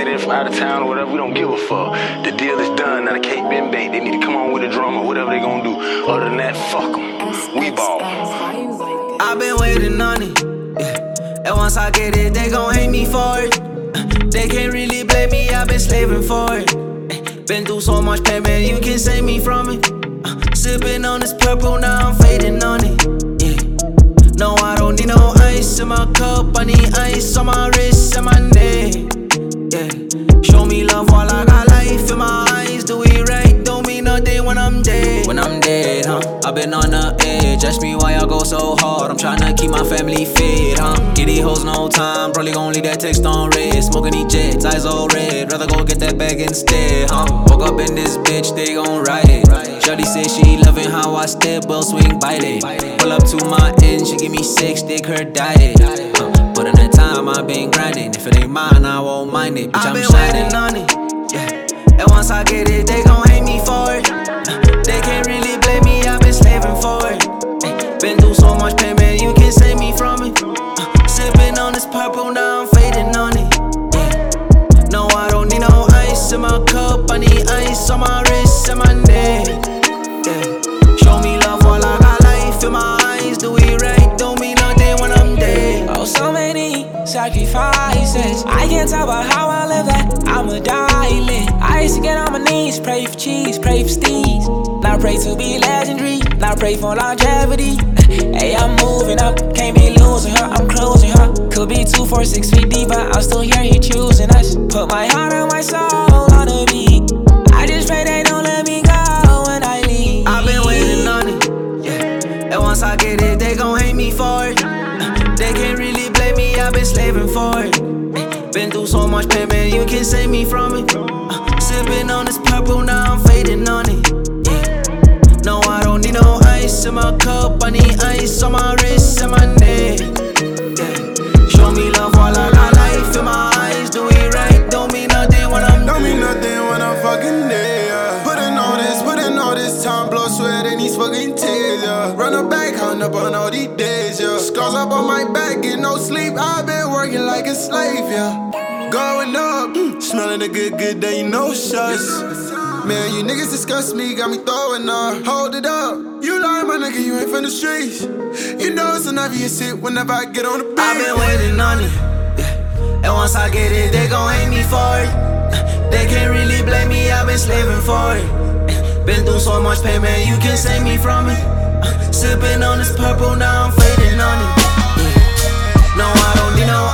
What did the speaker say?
in from out of town or whatever, we don't give a fuck. The deal is done, now the cake been baked. They need to come on with a drum or whatever they gonna do. Other than that, fuck them. We ball. I've been waiting on it, yeah. And once I get it, they gon' hate me for it. They can't really blame me, I've been slaving for it. Been through so much pain, man, you can save me from it. Sipping on this purple, now I'm fading on it, yeah. No, I don't need no ice in my cup, I need ice on my wrist and my neck, yeah. Show me love while I got life in my eyes. Do it right, don't mean nothing when I'm dead. When I'm dead, I've been on the edge. Ask me why I go so hard. I'm tryna keep my family fed, Get these hoes no time. Probably gon' leave that text on red. Smoking these jets, eyes all red. Rather go get that bag instead, Woke up in this bitch, they gon' ride it. Shawty said she loving how I step, well swing, bite it. Pull up to my end, she give me 6, stick her diet. But in that time I've been grinding. If it ain't mine, I won't mind it. Bitch, I'm shining. Waiting on it, yeah. And once I get it, they gon' hate me for it. They can't really blame me, I've been slaving for it. Been through so much pain, man, you can save me from it. Sipping on this purple, now I'm fading on it, yeah. No, I don't need no ice in my cup, I need ice on my wrist and my neck, yeah. Show me love while I got life in my eyes. Do it right, don't mean nothing when I'm dead. Oh, so many sacrifices. I can't talk about how I live that. I'm a dialing. I used to get on my knees, pray for cheese, pray for steez. Now pray to be legendary, now pray for longevity. Hey, I'm moving up, can't be losing her, I'm closing her. Could be 2, 4, 6 feet deep, but I'm still here, he choosing us. Put my heart and my soul on the beat. I just pray they don't let me go when I leave. I've been waiting on it, yeah. And once I get it, they gon' hate me for it. They can't really blame me, I've been slaving for it. Been through so much pain, man, you can save me from it. Sipping on this purple, now I'm fading on it, yeah. No, I don't need no ice in my cup, I need ice on my wrist and my neck, yeah. Show me love while I got life in my eyes. Do it right, don't mean nothing when I'm Don't mean nothing when I'm fucking dead, yeah. Putting all this time, blood, sweat, and these fucking tears, yeah. Run a back, hunt up on all these days, yeah. Scars up on my back, get no sleep. I've been working like a slave, yeah. Going up, smelling a good day, no shots. Man, you niggas disgust me, got me throwing up. Hold it up, you lying, my nigga, you ain't from the streets. You know it's an obvious hit whenever I get on the beat. I've been waiting on it, yeah. And once I get it, they gon' hate me for it. They can't really blame me, I've been slaving for it. Been through so much pain, man, you can save me from it. Sipping on this purple, now I'm fading on it, yeah. No, I don't need no